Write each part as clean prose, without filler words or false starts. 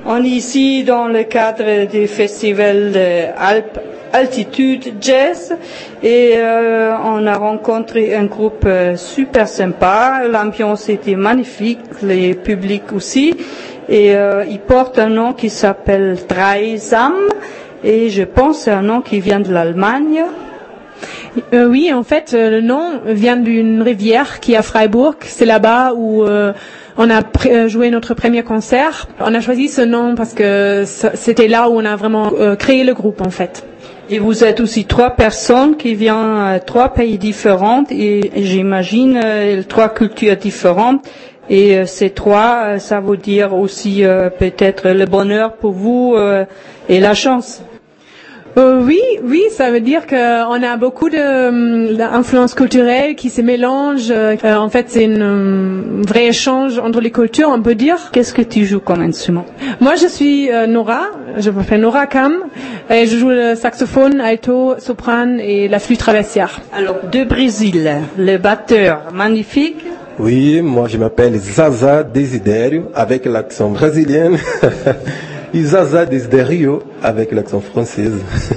On est ici dans le cadre du festival Altitude Jazz et on a rencontré un groupe super sympa. L'ambiance était magnifique, le public aussi. Et il porte un nom qui s'appelle Dreisam et je pense que c'est un nom qui vient de l'Allemagne. Oui, en fait, le nom vient d'une rivière qui est à Freiburg. C'est là-bas où on a joué notre premier concert. On a choisi ce nom parce que c'était là où on a vraiment créé le groupe, en fait. Et vous êtes aussi 3 personnes qui viennent 3 pays différents et j'imagine 3 cultures différentes. Et ces 3, ça veut dire aussi peut-être le bonheur pour vous et la chance. Oui, ça veut dire qu'on a beaucoup d'influences culturelles qui se mélangent. En fait, c'est un vrai échange entre les cultures, on peut dire. Qu'est-ce que tu joues comme instrument? Moi, je suis Nora, je m'appelle Nora Kam, et je joue le saxophone, alto, soprano et la flûte traversière. Alors, de Brésil, le batteur, magnifique. Oui, moi je m'appelle Zaza Desiderio, avec l'accent brésilien. Et Zaza Desiderio, avec l'accent français.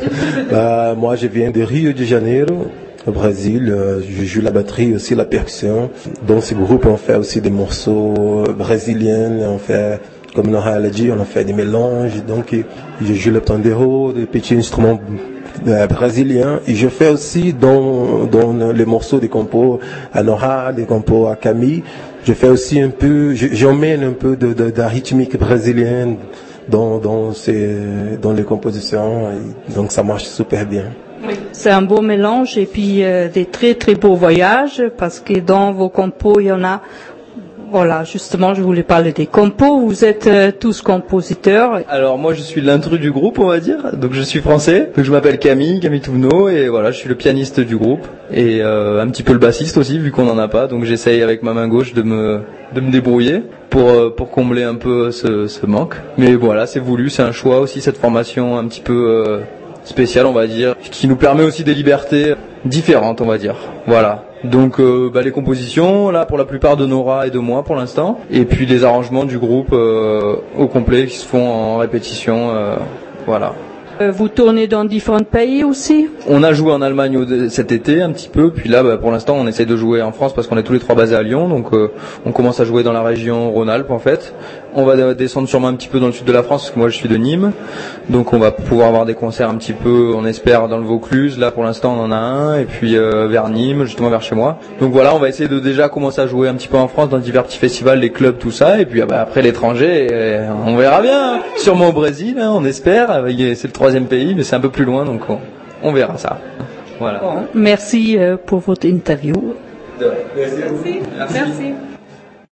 Moi je viens de Rio de Janeiro, au Brésil. Je joue la batterie, aussi la percussion. Dans ce groupe, on fait aussi des morceaux brésiliens. On fait, comme Nora l'a dit, on a fait des mélanges. Donc je joue le pandero, des petits instruments brésilien, et je fais aussi dans les morceaux des compos à Nora, des compos à Camille, je fais aussi un peu, j'emmène un peu de rythmique brésilienne dans les compositions, et donc ça marche super bien. C'est un beau mélange et puis des très très beaux voyages parce que dans vos compos il y en a. Voilà, justement, je voulais parler des compos. Vous êtes tous compositeurs. Alors moi, je suis l'intrus du groupe, on va dire. Donc je suis français. Donc je m'appelle Camille Touvenot, et voilà, je suis le pianiste du groupe et un petit peu le bassiste aussi, vu qu'on n'en a pas. Donc j'essaye avec ma main gauche de me débrouiller pour combler un peu ce manque. Mais voilà, c'est voulu, c'est un choix aussi, cette formation un petit peu spéciale, on va dire, qui nous permet aussi des libertés différentes, on va dire. Voilà. Donc les compositions, là pour la plupart de Nora et de moi pour l'instant, et puis les arrangements du groupe au complet qui se font en répétition, voilà. Vous tournez dans différents pays aussi? On a joué en Allemagne cet été un petit peu, puis là pour l'instant on essaie de jouer en France parce qu'on est tous les 3 basés à Lyon, donc on commence à jouer dans la région Rhône-Alpes en fait. On va descendre sûrement un petit peu dans le sud de la France parce que moi je suis de Nîmes, donc on va pouvoir avoir des concerts un petit peu, on espère, dans le Vaucluse. Là pour l'instant on en a un, et puis vers Nîmes, justement vers chez moi. Donc voilà, on va essayer de déjà commencer à jouer un petit peu en France dans divers petits festivals, les clubs, tout ça, et puis après l'étranger, on verra bien. Sûrement au Brésil, hein, on espère. C'est le 3e pays, mais c'est un peu plus loin, donc on verra ça. Voilà. Bon, merci pour votre interview. Merci. Merci.